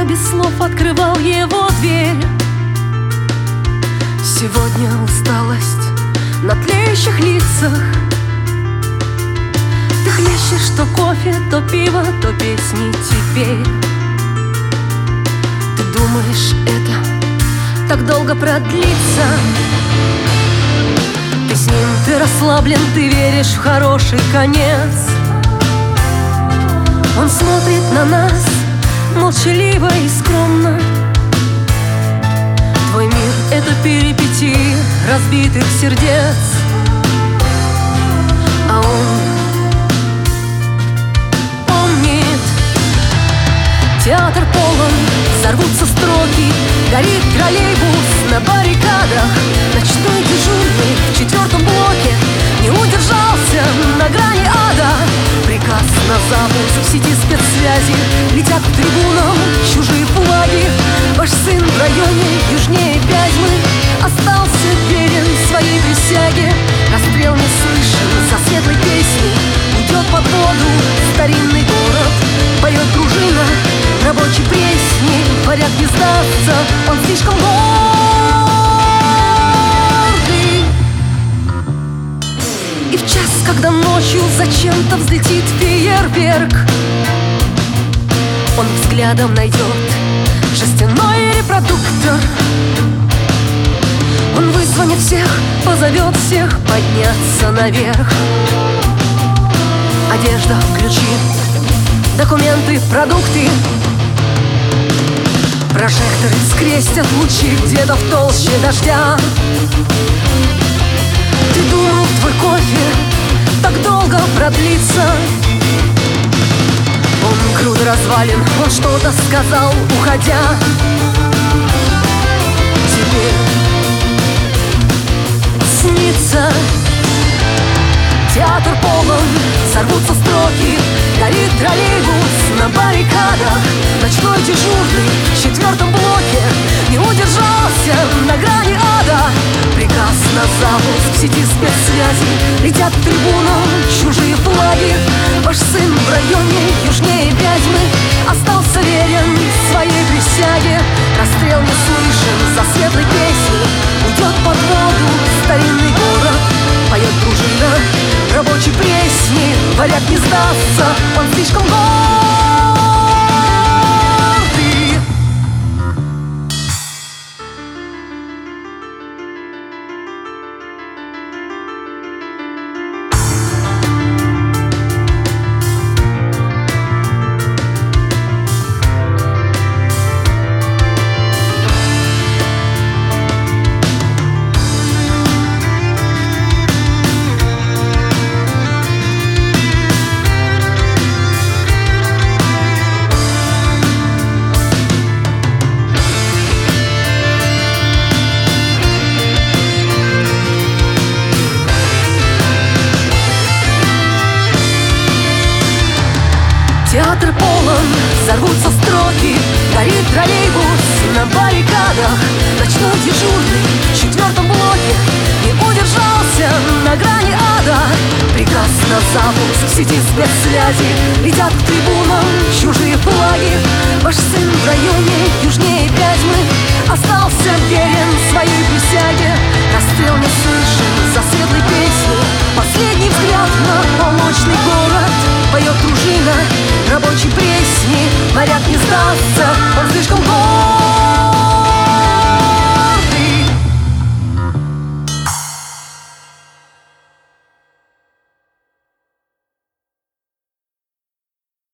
долго без слов открывал его дверь. Сегодня усталость на тлеющих лицах. Ты хлещешь то кофе, то пиво, то песни теперь. Ты думаешь, это так долго продлится? Ты с ним, ты расслаблен, ты веришь в хороший конец. Он смотрит на нас молчаливо и скромно. Твой мир — это перипетии разбитых сердец. А он помнит. Театр полон, взорвутся строки, горит троллейбус на баррикадах. Ночной дежурный в 4-м блоке не удержался на грани ада. Приказ на запуск в сети спецсвязи. Летят к трибунам чужие флаги. Ваш сын в районе южнее Вязьмы остался верен своей присяге. Расстрел не слышен за светлой песней. Идет под воду старинный город. Поет дружина рабочей пресни. Варяг не сдастся, он слишком гордый. И в час, когда ночью зачем-то взлетит фейерверк, он взглядом найдет жестяной репродуктор. Он вызвонит всех, позовет всех подняться наверх. Одежда, ключи, документы, продукты. Прожекторы скрестят лучи где-то в толще дождя. Ты думал, твой кофе так долго продлится? Он груда развалин, он что-то сказал, уходя. Тебе снится. Театр полон, сорвутся строки, горит троллейбус на баррикадах. Ночной дежурный в 4-м блоке не удержался на грани ада. Приказ на запуск в сети спецсвязи. Летят к трибунам чужие флаги. Ваш сын в районе южнее Вязьмы остался верен своей присяге. Расстрел не слышен за светлой песней. Уйдет под воду старинный город. Поет дружина рабочей пресни. Варяг не сдастся, он слишком гордый. Театр полон, взорвутся строки, горит троллейбус на баррикадах. Ночной дежурный в 4-м блоке не удержался на грани ада. Приказ на запуск в сети спецсвязи. Летят к трибунам чужие флаги. Ваш сын в районе южнее Вязьмы остался